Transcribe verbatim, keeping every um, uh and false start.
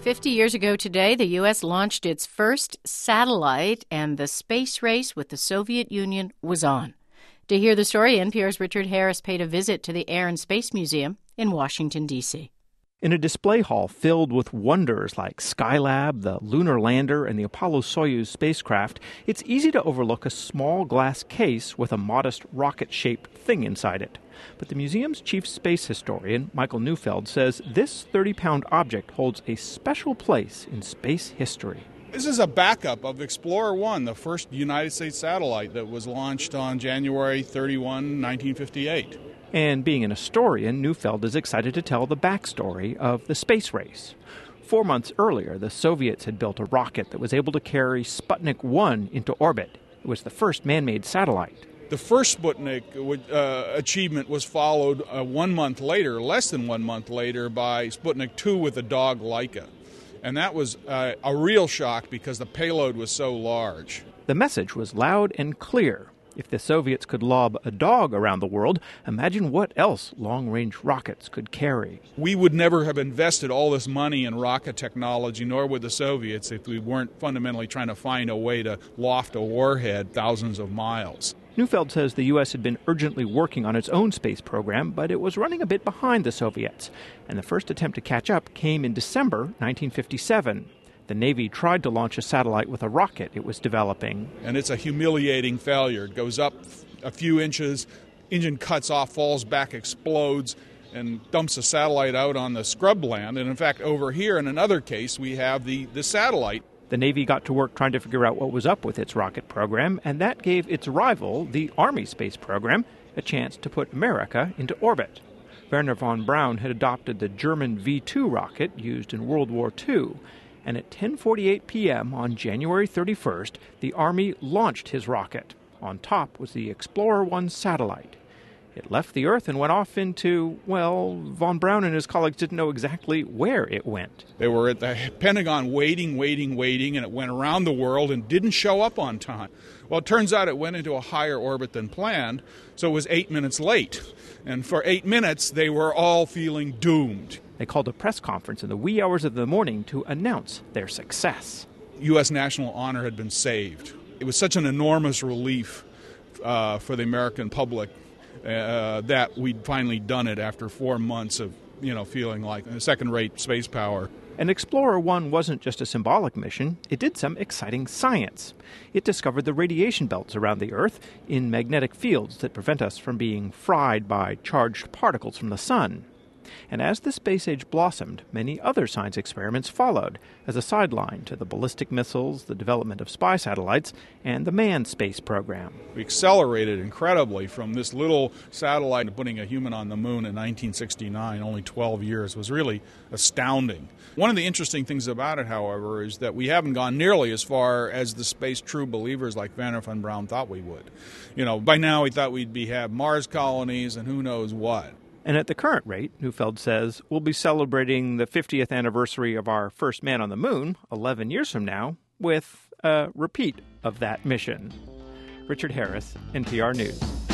fifty years ago today, the U S launched its first satellite, and the space race with the Soviet Union was on. To hear the story, N P R's Richard Harris paid a visit to the Air and Space Museum in Washington, D C In a display hall filled with wonders like Skylab, the lunar lander, and the Apollo-Soyuz spacecraft, it's easy to overlook a small glass case with a modest rocket-shaped thing inside it. But the museum's chief space historian, Michael Neufeld, says this thirty-pound object holds a special place in space history. This is a backup of Explorer one, the first United States satellite that was launched on January thirty-first, nineteen fifty-eight. And being an historian, Neufeld is excited to tell the backstory of the space race. Four months earlier, the Soviets had built a rocket that was able to carry Sputnik one into orbit. It was the first man-made satellite. The first Sputnik uh, achievement was followed uh, one month later, less than one month later, by Sputnik two with the dog Laika. And that was uh, a real shock because the payload was so large. The message was loud and clear. If the Soviets could lob a dog around the world, imagine what else long-range rockets could carry. We would never have invested all this money in rocket technology, nor would the Soviets, if we weren't fundamentally trying to find a way to loft a warhead thousands of miles. Neufeld says the U S had been urgently working on its own space program, but it was running a bit behind the Soviets. And the first attempt to catch up came in December nineteen fifty-seven. The Navy tried to launch a satellite with a rocket it was developing. And it's a humiliating failure. It goes up a few inches, engine cuts off, falls back, explodes, and dumps the satellite out on the scrubland. And in fact, over here in another case, we have the, the satellite. The Navy got to work trying to figure out what was up with its rocket program, and that gave its rival, the Army space program, a chance to put America into orbit. Wernher von Braun had adopted the German V two rocket used in World War Two, and at ten forty-eight p.m. on January thirty-first, the Army launched his rocket. On top was the Explorer one satellite. It left the Earth and went off into, well, von Braun and his colleagues didn't know exactly where it went. They were at the Pentagon waiting, waiting, waiting, and it went around the world and didn't show up on time. Well, it turns out it went into a higher orbit than planned, so it was eight minutes late. And for eight minutes, they were all feeling doomed. They called a press conference in the wee hours of the morning to announce their success. U S national honor had been saved. It was such an enormous relief uh, for the American public uh, that we'd finally done it after four months of, you know, feeling like a second-rate space power. And Explorer one wasn't just a symbolic mission. It did some exciting science. It discovered the radiation belts around the Earth in magnetic fields that prevent us from being fried by charged particles from the sun. And as the space age blossomed, many other science experiments followed as a sideline to the ballistic missiles, the development of spy satellites, and the manned space program. We accelerated incredibly from this little satellite to putting a human on the moon in nineteen sixty-nine, only twelve years, was really astounding. One of the interesting things about it, however, is that we haven't gone nearly as far as the space true believers like Wernher von Braun thought we would. You know, by now we thought we'd be have Mars colonies and who knows what. And at the current rate, Neufeld says, we'll be celebrating the fiftieth anniversary of our first man on the moon eleven years from now with a repeat of that mission. Richard Harris, N P R News.